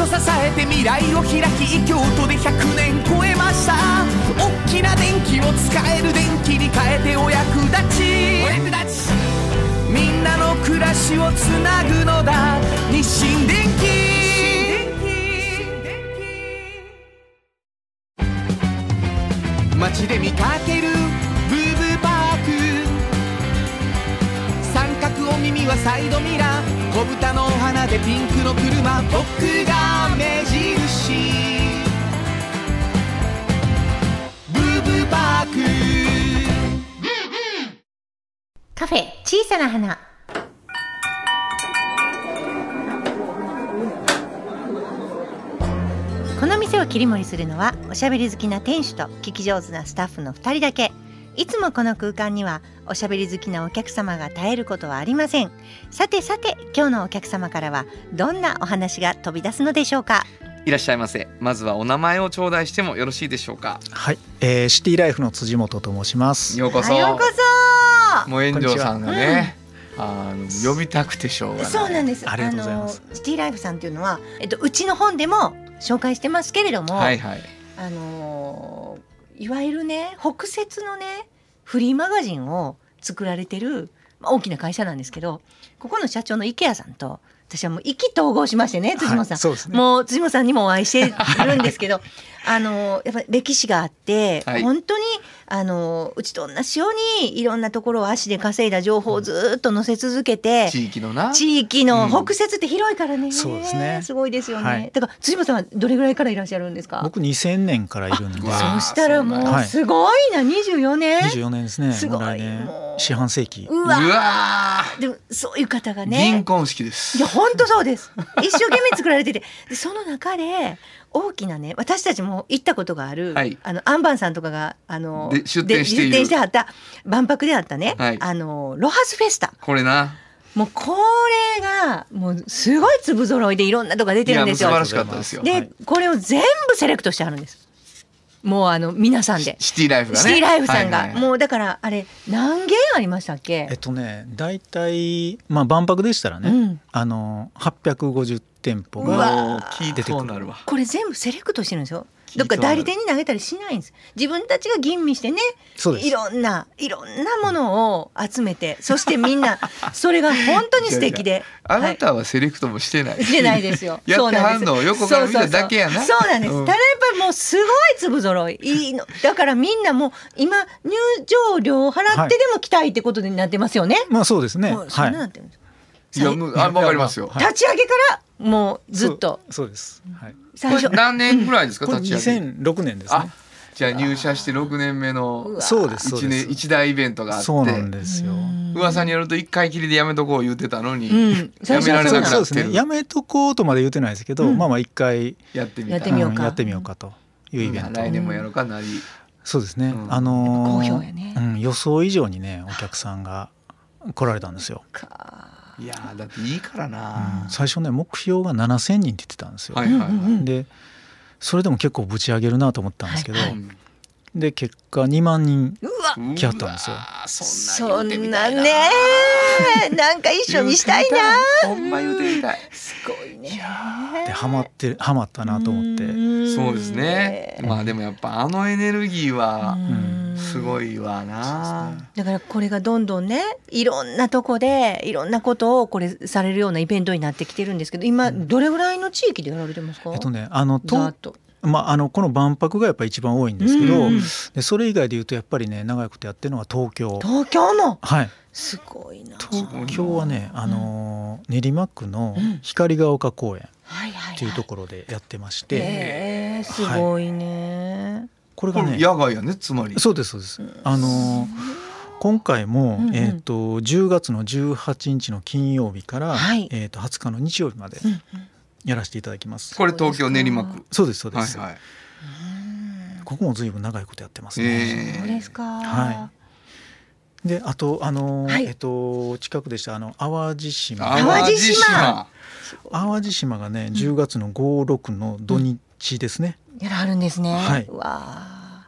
支えて未来を開き京都でひゃくねん超えました。大きな電気を使える電気に変えてお役立ち、お役立ちみんなの暮らしをつなぐのだ日清電気。街で見かけるブーブーパーク、三角お耳はサイドミラー、小豚のお花でピンクの車、僕が目印ブーブーパーク。 カフェ小さな花。この店を切り盛りするのはおしゃべり好きな店主と聞き上手なスタッフのふたりだけ。いつもこの空間にはおしゃべり好きなお客様が絶えることはありません。さてさて、今日のお客様からはどんなお話が飛び出すのでしょうか。 いらっしゃいませ。まずはお名前を頂戴してもよろしいでしょうか。 はい、えー、シティライフの辻本と申します。 ようこそ。 ようこそ。 もう炎上さんがね、うん、あの呼びたくてしょうがない。 そうなんです。 ありがとうございます。 あのシティライフさんっていうのは、えっと、うちの本でも紹介してますけれども、 はいはい、 あのいわゆるね、北摂のねフリーマガジンを作られてる、まあ、大きな会社なんですけど、ここの社長の池谷さんと私はもう意気投合しましてね、辻本さん、はい、そうですね、もう辻本さんにもお会いしてるんですけどあのやっぱり歴史があって、はい、本当にあのうちと同じようにいろんなところを足で稼いだ情報をずっと載せ続けて、うん、 地域のな地域の北摂って広いからね、うん、 そうですね、 すごいですよね、はい、だから辻本さんはどれぐらいからいらっしゃるんですか。 僕にせんねんからいるんで、 そうしたらもうすごいな、にじゅうよねんにじゅうよねんですね。すごい、もう四半世紀。 うわー、うわー、でもそういう方がね、 銀婚式です。 いや本当そうです。一生懸命作られてて、でその中で大きなね、私たちも行ったことがある、はい、あのアンバンさんとかがあので出店している出店してはった万博であったね、 はい、 あのロハスフェスタ、 これな、 もうこれがもうすごい粒揃いでいろんなとこが出てるんですよ。 いや素晴らしかったですよ。 で、はい、これを全部セレクトしてあるんです。もうあの皆さんでシティライフがね、 シティライフさんが、はいはいはい、もうだからあれ何軒ありましたっけ。 えっとね、だいたいまあ万博でしたらね、うん、あのはっぴゃくごじゅうてんぽが出てくる。 これ全部セレクトしてるんですよ。どっか代理店に投げたりしないんです。自分たちが吟味してね、いろんないろんなものを集めて、そしてみんなそれが本当に素敵で。 あなたはセレクトもしてない。 してないですよ。 やってはんのを横から見ただけやな。 そうなんです。ただやっぱりもうすごい粒揃いいいの。だからみんなもう今入場料を払ってでも来たいってことになってますよね。 まあそうですね。 そんななってるんです。 いや、あ、わかりますよ。 立ち上げからもうずっと。 そうです。はい。 最初何年ぐらいですか、立ち上げ。 にせんろくねんですね。 じゃあ入社してろくねんめのそうです一年一大イベントがあって、 そうなんですよ。 噂によると一回きりでやめとこう言ってたのに、うん、やめられなくなってる。そうですね。 やめとこうとまで言ってないですけど、うん、まあまあ一回やってみた、 やってみようか、 やってみようかというイベント。 来年もやろうかなり。 そうですね。 うん、 あのーね、 うん、予想以上にねお客さんが来られたんですよ。 いやだっていいからな、 うん、最初ね目標がななせんにんって言ってたんですよ。 はいはいはい、 でそれでも結構ぶち上げるなと思ったんですけど、 はいはい、 で結果にまんにん来はったんですよ。 そんなねなんか一緒にしたいなほんま言うてみたい。 すごいね。 でハマってハマったなと思って。 そうですね。まあでもやっぱあのエネルギーはすごいわな。 だからこれがどんどんねいろんなとこでいろんなことをこれされるようなイベントになってきてるんですけど、今どれぐらいの地域でやられてますか。 えっとねあのとまあ、あのこの万博がやっぱり一番多いんですけど、うん、でそれ以外でいうとやっぱりね長いことやってるのは東京。 東京も、 はい、 すごいな。 東京はね、あのー、練馬区の光が丘公園っていうところでやってまして、 えー、すごいね、はい、 これがね野外やね、つまり。 そうですそうです、うん、あのー、今回も、うんうん、えー、とじゅうがつのじゅうはちにちの金曜日から、はい、えー、とはつかの日曜日まで、うんうん、やらせていただきます。 これ東京練馬区。 そうですそうです、 はいはい、 ここも随分長いことやってますね。 えー、そうですか。 はい。であとあの、はい、えっと近くでしたあの淡路島。 淡路島。 淡路島がねじゅうがつのご、ろくの土日ですね。 うん、やらはるんですね。 はい。 うわ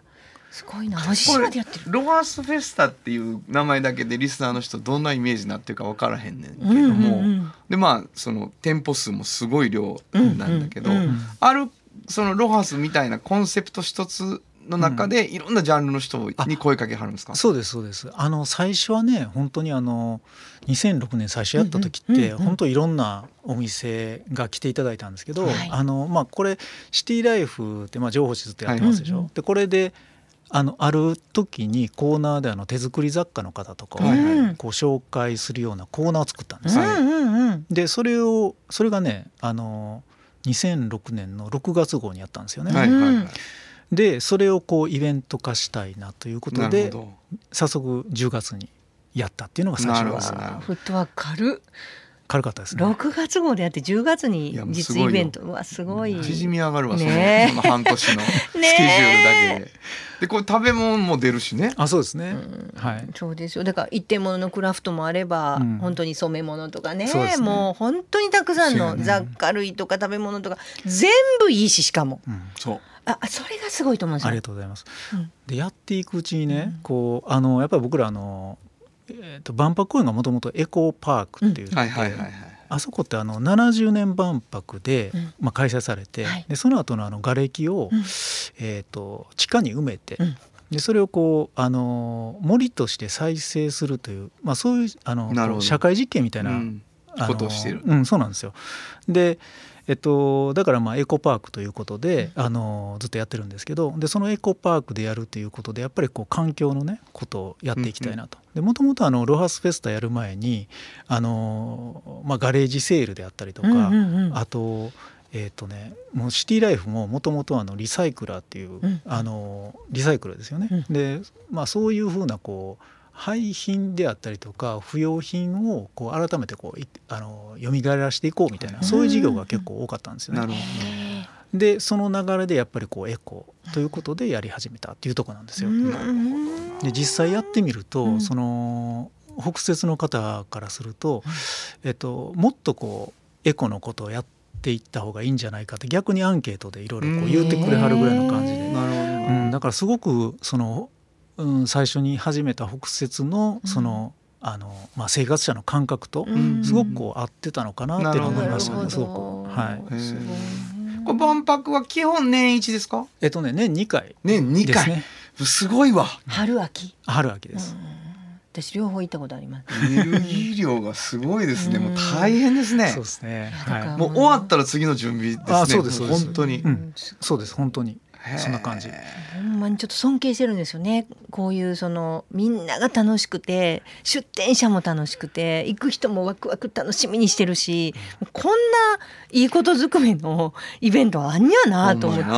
すごいな。淡路島でやってる。 ロハスフェスタっていう名前だけでリスナーの人どんなイメージになってるか分からへんねんけども、うんうんうん、でまあその店舗数もすごい量なんだけど、うんうんうん、あるそのロハスみたいなコンセプト一つの中でいろんなジャンルの人に声かけはるんですか？ そうですそうです。あの最初はね本当にあのにせんろくねん最初やった時って、うんうん、本当いろんなお店が来ていただいたんですけど、はい、あのまあこれシティライフってまあ情報誌ずっとやってますでしょ、はい、でこれであのある時にコーナーであの手作り雑貨の方とかをこう紹介するようなコーナーを作ったんですよ、はい、でそれをそれがねあのにせんろくねんのろくがつ号にやったんですよね、はいはいはい、でそれをこうイベント化したいなということで早速じゅうがつにやったっていうのが最初です。 フットワーク軽っ軽かったですね。 ろくがつ号でやってじゅうがつに実イベントはすごい縮み上がるわ、ね、その半年のスケジュールだけででこれ食べ物も出るしね。 あそうですね、 うん、はい、そうですよ。だから一点物のクラフトもあれば、うん、本当に染め物とか ね, ねもう本当にたくさんの雑貨類とか食べ物とか全部いいし、しかも、うん、そうあそれがすごいと思うんですよ。 ありがとうございます、うん、でやっていくうちにね、うん、こうあのやっぱり僕らあのえー、と万博公園がもともとエコーパークっていう、うん、あそこってあのななじゅうねん万博で、うんまあ、開催されて、はい、でその後のあの瓦礫を、うんえー、と地下に埋めて、うん、でそれをこうあの森として再生するという、まあ、そういうあの社会実験みたいな、うん、 ことをしている、 うん、そうなんですよ。でえっと、だからまあエコパークということで、うん、あのずっとやってるんですけど、でそのエコパークでやるということでやっぱりこう環境のねことをやっていきたいなと。もともとロハスフェスタやる前にあの、まあ、ガレージセールであったりとか、うんうんうん、あとえーとね、もうシティライフももともとリサイクラーっていう、うん、あのリサイクルですよね、うん、で、まあ、そういうふうなこう廃品であったりとか不要品をこう改めてこうあの蘇らしていこうみたいな、そういう事業が結構多かったんですよね。なるほど。でその流れでやっぱりこうエコということでやり始めたっていうところなんですよ。で実際やってみると、うん、その北摂の方からすると、えっと、もっとこうエコのことをやっていった方がいいんじゃないかって逆にアンケートでいろいろ言ってくれはるぐらいの感じで、なるほど、うん、だからすごくそのうん、最初に始めた北摂のその、うん、あのまあ、生活者の感覚とすごくこう合ってたのかなっていうのを思いましたね、すごく。はい。 これ万博は基本年一ですか？ えっとね年にかいですね。 年にかい。すごいわ。 春秋。 春秋です。 私両方行ったことあります。 エネルギー量がすごいですね。もう大変ですね。 そうですね。 はい、もう終わったら次の準備ですね。 あ、そうですそうです。 本当に、 うん、そうです本当に。そんな感じ。 ほんまにちょっと尊敬してるんですよね。こういうそのみんなが楽しくて出店者も楽しくて行く人もワクワク楽しみにしてるし、こんないいことずくめのイベントはあんにゃなと思って、うん、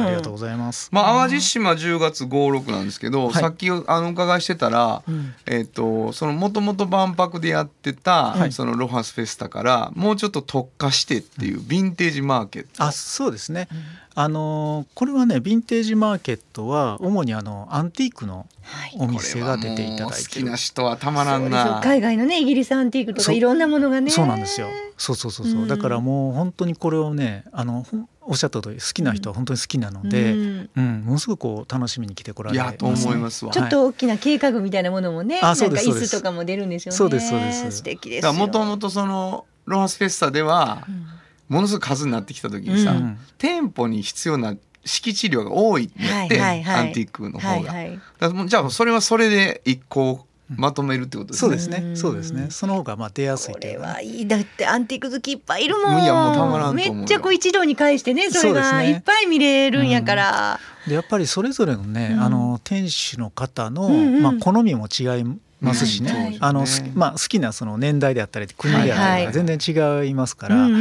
ありがとうございます。 まあ、淡路島じゅうがつご、ろくなんですけど、はい、さっきあのお伺いしてたら、うん、えーと、そのもともと万博でやってた、はい、そのロハスフェスタからもうちょっと特化してっていうヴィンテージマーケット、 あ、そうですね、うん、あのこれはねヴィンテージマーケットは主にあのアンティークのお店が出ていただいてる、はい、 好きな人はたまらんな。 海外のねイギリスアンティークとかいろんなものがね、 そうなんですよ。そうそうそうそう、うん、だからもう本当にこれをねあのおっしゃった通り好きな人は本当に好きなので、うんうん、ものすごくこう楽しみに来てこられます、ね、 いやと思いますわ。 ちょっと大きな計画みたいなものもね、はい、なんか椅子とかも出るんですよね。 そうですそうです。 素敵ですよ。 もともとそのロハスフェスタでは、うん、ものすごく数になってきた時にさ、うん、店舗に必要な敷地量が多いって、はいはいはい、アンティークの方が、はいはい、だからじゃあそれはそれで一個まとめるってことですね。 そうですね。そうですね。その方がまあ出やすいというか、ね。 これはいい。だってアンティーク好きいっぱいいるもん。 いやもうたまらんと思うよ。 めっちゃこう一堂に会してね、それがいっぱい見れるんやから。 うん、でやっぱりそれぞれのね、うん、あの店主の方の、うんうん、まあ好みも違いますしね。うんはい、あのまあ好きなその年代であったり国であったり全然違いますから、はいはい、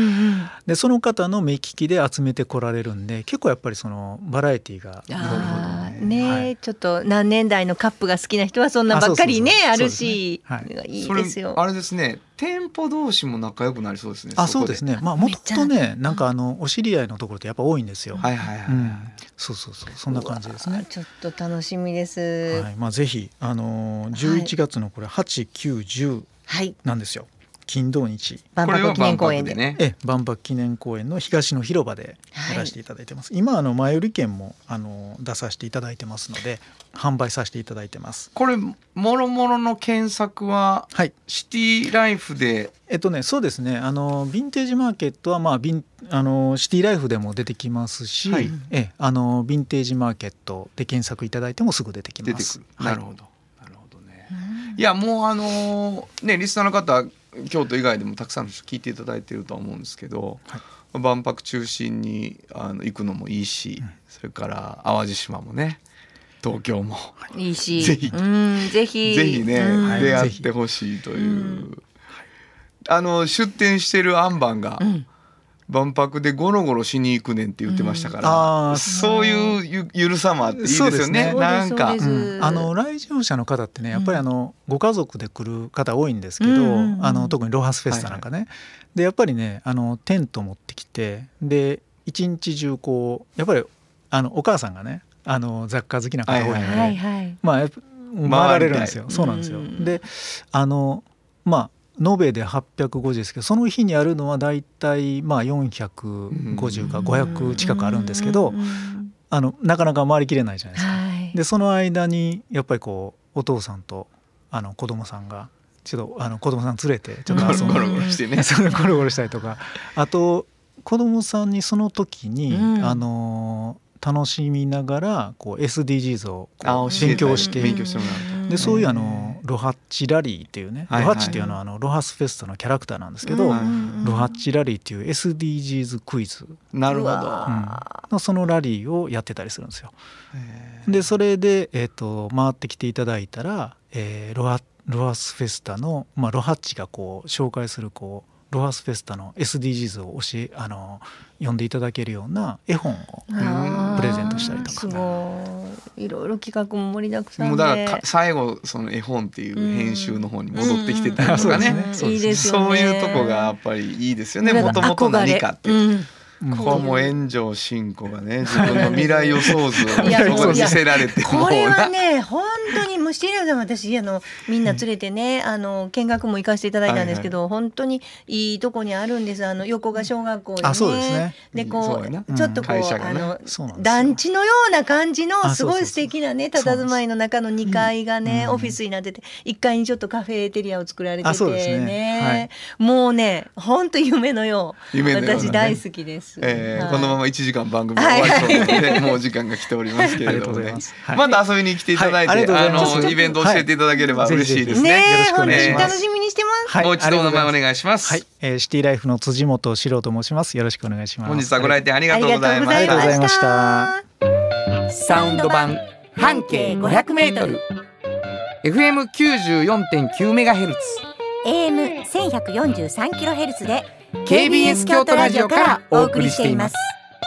でその方の目利きで集めてこられるんで、結構やっぱりそのバラエティーがね、はい、ちょっと何年代のカップが好きな人はそんなばっかりねあるし、ね、はい、いいですよ。 あれですね、店舗同士も仲良くなりそうですね。 あ、そうですね。まあもともとね、なんかあのお知り合いのところってやっぱ多いんですよ。 はいはいはい、 うん、そうそうそう、そんな感じですね。 ちょっと楽しみです。 はい、まあぜひあのじゅういちがつのこれはち、きゅう、じゅうなんですよ。 金土日万博記念公園でね、 え万博記念公園の東の広場でやらせていただいてます、はい、今あの前売り券もあの出させていただいてますので販売させていただいてます。 これもろもろの検索は、はい、シティライフでえっとねそうですねあのヴィンテージマーケットは、まあ、ビンあのシティライフでも出てきますし、はい、えあのヴィンテージマーケットで検索いただいてもすぐ出てきます。 出てくる、なるほど、なるほどね。いやもうあのねリスナーの方京都以外でもたくさんの人聞いていただいているとは思うんですけど、はい、万博中心にあの行くのもいいし、うん、それから淡路島もね東京もいいしぜひ、 うん、ぜひぜひね、 うん、 出会ってほしいという、うん、あの出店してるアンバンが、うん、万博でゴロゴロしに行くねんって言ってましたから、うん、そういうゆ, ゆるさもあっていいですよね。そうですね、なんか、うん、 あの来場者の方ってねやっぱりあの、うん、ご家族で来る方多いんですけど、うんうん、あの特にロハスフェスタなんかね、はいはい、でやっぱりねあのテント持ってきてで一日中こうやっぱりあのお母さんがねあの雑貨好きな方多いので、はいはい、まあやっぱ回られるんですよ。そうなんですよ。であのまあ延べではっぴゃくごじゅうですけどその日にあるのはだいたいまあよんひゃくごじゅうかごひゃく近くあるんですけどあのなかなか回りきれないじゃないですか、はい、でその間にやっぱりこうお父さんとあの子供さんがちょっとあの子供さん連れてちょっと遊んでゴロゴロしてねゴロゴロしたりとかあと子供さんにその時に、うん、あの楽しみながらこう エスディージーズ をこう勉強して勉強してもらうでそういうあのロハッチラリーっていうね、はいはい、ロハッチっていうのはあのロハスフェスタのキャラクターなんですけど、うん、ロハッチラリーっていう エスディージーズ クイズなるほど、 うん、そのラリーをやってたりするんですよ。でそれで、えー、と回ってきていただいたら、えー、ロハロハスフェスタの、まあ、ロハッチがこう紹介するこうロハスフェスタの エスディージーズ を教えあの読んでいただけるような絵本をプレゼントしたりとか。 すごいいろいろ企画も盛りだくさんでもうだから最後その絵本っていう編集の方に戻ってきてたりとかね、 うんうんうん、そうですね、 そういうとこがやっぱりいいですよね。もともと何かっていう、うんこれも炎上真子がね自分の未来予想図をそこに見せられてこれはね本当にもうシティライフでも私あのみんな連れてねあの見学も行かせていただいたんですけど、はいはい、本当にいいとこにあるんです。あの横が小学校でね、 あそうですねでこう、うん、ちょっとこう、ね、あの団地のような感じのすごい素敵なね佇まいの中のにかいがね、うん、オフィスになってていっかいにちょっとカフェテリアを作られてて ね, ね、はい、もうね本当夢のよう夢のような、ね、私大好きです、 えーはい、このままいちじかん番組が終わりそうなので、はいはい、もう時間が来ておりますけれどもね、はい、また遊びに来ていただいて、はい、あのイベントを教えていただければ嬉しいですね、 はい、 よろしくお願いします。 楽しみにしてます、 はい、もう一度お名前お願いします。 はい、えー、シティライフの辻本史郎と申します。よろしくお願いします。 本日はご来店ありがとうございました。 ありがとうございました。 サウンド版半径ごひゃくメートル エフエムきゅうじゅうよんてんきゅうメガヘルツエーエムせんひゃくよんじゅうさんキロヘルツ でケービーエス 京都ラジオからお送りしています。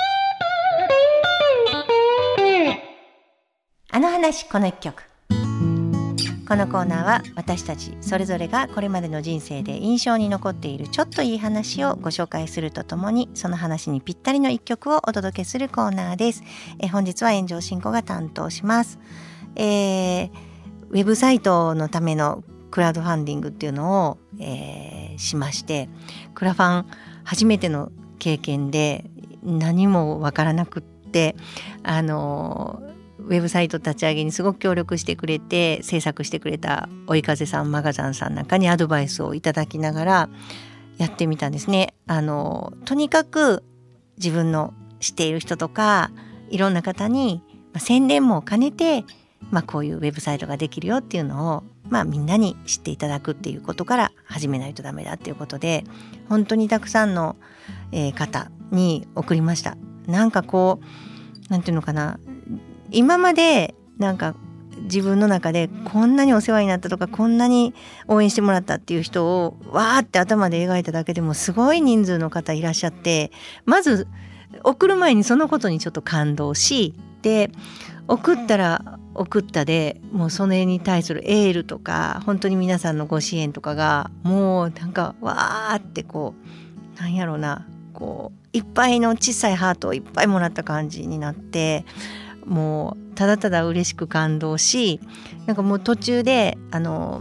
あの話この一曲。このコーナーは私たちそれぞれがこれまでの人生で印象に残っているちょっといい話をご紹介するとともにその話にぴったりの一曲をお届けするコーナーです。え本日は炎上進行が担当します。えー、ウェブサイトのためのクラウドファンディングっていうのを、えー、しましてクラファン初めての経験で何もわからなくってあのーウェブサイト立ち上げにすごく協力してくれて制作してくれた追い風さんマガザンさんなんかにアドバイスをいただきながらやってみたんですね。あのとにかく自分の知っている人とかいろんな方に、まあ、宣伝も兼ねて、まあ、こういうウェブサイトができるよっていうのを、まあ、みんなに知っていただくっていうことから始めないとダメだっていうことで本当にたくさんの、えー、方に送りました。なんかこうなんていうのかな今までなんか自分の中でこんなにお世話になったとかこんなに応援してもらったっていう人をわーって頭で描いただけでもすごい人数の方いらっしゃってまず送る前にそのことにちょっと感動しで送ったら送ったでもうそれに対するエールとか本当に皆さんのご支援とかがもうなんかわーってこうなんやろうなこういっぱいの小さいハートをいっぱいもらった感じになってもうただただ嬉しく感動しなんかもう途中であの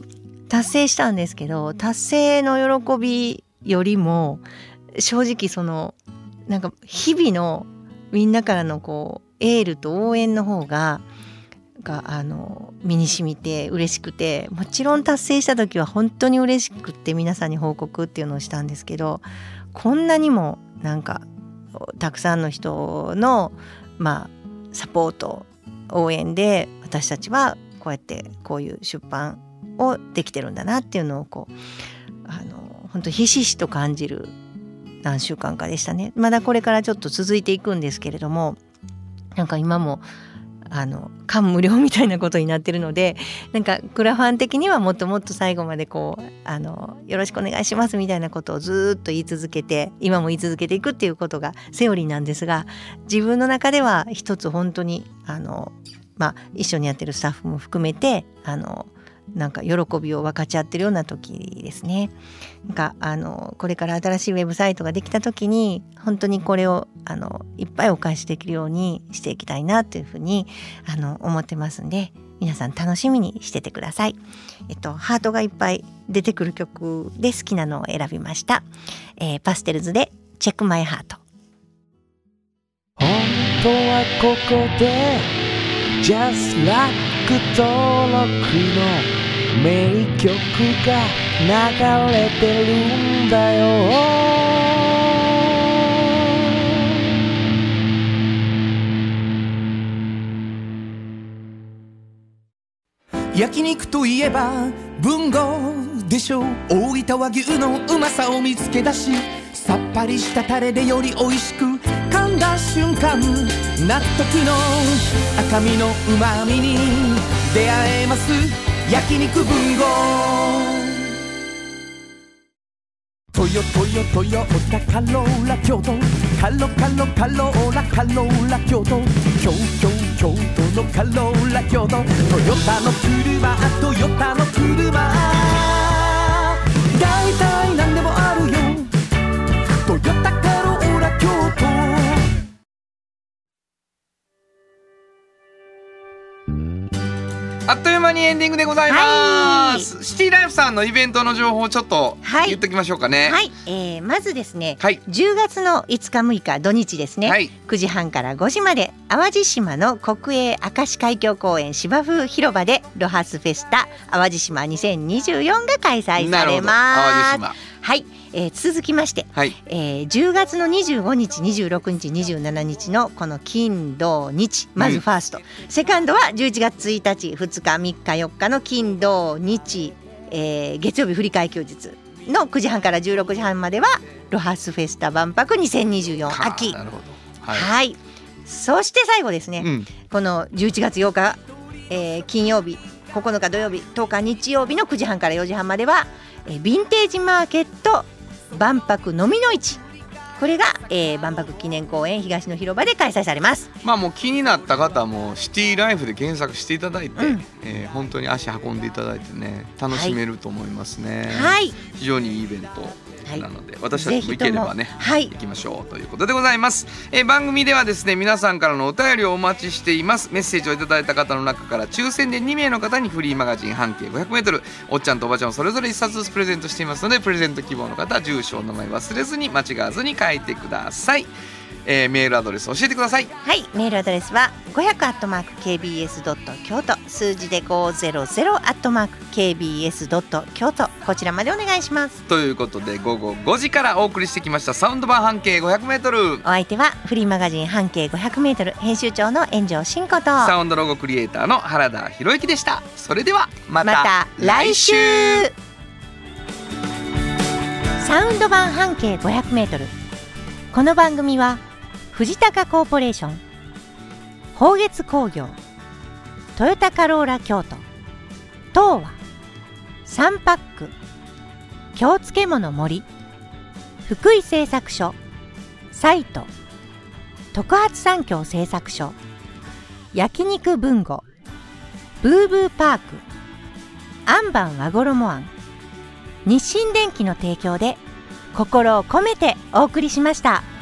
達成したんですけど、達成の喜びよりも正直そのなんか日々のみんなからのこうエールと応援の方ががあの身に染みて嬉しくて、もちろん達成した時は本当に嬉しくって皆さんに報告っていうのをしたんですけど、こんなにもなんかたくさんの人のまあサポート応援で私たちはこうやってこういう出版をできてるんだなっていうのをこうあの本当ひしひしと感じる何週間かでしたね。まだこれからちょっと続いていくんですけれども、なんか今もあの感無量みたいなことになってるので、なんかクラファン的にはもっともっと最後までこうあのよろしくお願いしますみたいなことをずっと言い続けて、今も言い続けていくっていうことがセオリーなんですが、自分の中では一つ本当にあの、まあ、一緒にやってるスタッフも含めてあのなんか喜びを分かち合ってるような時ですね。なんかあのこれから新しいウェブサイトができた時に本当にこれをあのいっぱいお返しできるようにしていきたいなというふうにあの思ってますんで、皆さん楽しみにしててください。えっとハートがいっぱい出てくる曲で好きなのを選びました。えー、パステルズでチェックマイハート。 本当はここで Just Like 登録の名曲が流れてるんだよ。 焼肉といえば文豪でしょう。大分和牛のうまさを見つけ出し、さっぱりしたタレでより美味しく噛んだ瞬間、納得の赤身のうまみに出会えます。焼肉文豪。トヨトヨトヨタカローラ京都、カロカロカローラカローラ京都、京京京都のカローラ京都、トヨタの車トヨタの車、だいたいなんでもあるよ、トヨタカローラ京都。 あっという間にエンディングでございます、はい、シティライフさんのイベントの情報をちょっと言っておきましょうかね。 はい、えー、まずですね、 はい、 じゅうがつのいつかむいか土日ですね、 はい、 くじはんからごじまで淡路島の国営明石海峡公園芝生広場でロハスフェスタ淡路島にせんにじゅうよんが開催されます。 淡路島、 はい、えー、続きまして、 はい、 えー、じゅうがつのにじゅうごにちにじゅうろくにちにじゅうしちにちのこの金土日、まずファースト、うん、セカンドはじゅういちがつついたちふつかみっかよっかの金土日、えー、月曜日振り替え休日のくじはんからじゅうろくじはんまではロハスフェスタ万博にせんにじゅうよん秋。 なるほど、はい、 はい、そして最後ですね、うん、このじゅういちがつようか、えー、金曜日、ここのか土曜日、とおか日曜日のくじはんからよじはんまでは、えー、ヴィンテージマーケット万博のみの市、これが、えー、万博記念公園東の広場で開催されます。 まあもう気になった方もシティライフで検索していただいて、うん、えー、本当に足運んでいただいてね、楽しめると思いますね。 はい、 非常にいいイベントなので、はい、私たちも行ければね、はい、行きましょうということでございます。えー、番組ではですね、皆さんからのお便りをお待ちしています。メッセージをいただいた方の中から抽選でにめいの方にフリーマガジン半径 ごひゃくメートル おっちゃんとおばちゃんをそれぞれいっさつずつプレゼントしていますので、プレゼント希望の方は住所お名前忘れずに間違わずに書いてください。えー、メールアドレス教えてください。 はい、メールアドレスはごひゃくアットマーク ケービーエスドット京都、数字でごひゃくアットマーク ケービーエスドット京都、こちらまでお願いします。 ということで午後ごじからお送りしてきましたサウンド版半径 ごひゃくメートル、 お相手はフリーマガジン半径 ごひゃくメートル 編集長の炎上真子とサウンドロゴクリエイターの原田博之でした。それではまた、 また来週。サウンド版半径 ごひゃくメートル、この番組は藤高コーポレーション、宝月工業、トヨタカローラ京都、東和、サンパック、京漬物森、福井製作所、サイト、特発産業製作所、焼肉文吾、ブーブーパーク、アンバン和衣あん、日清電機の提供で心を込めてお送りしました。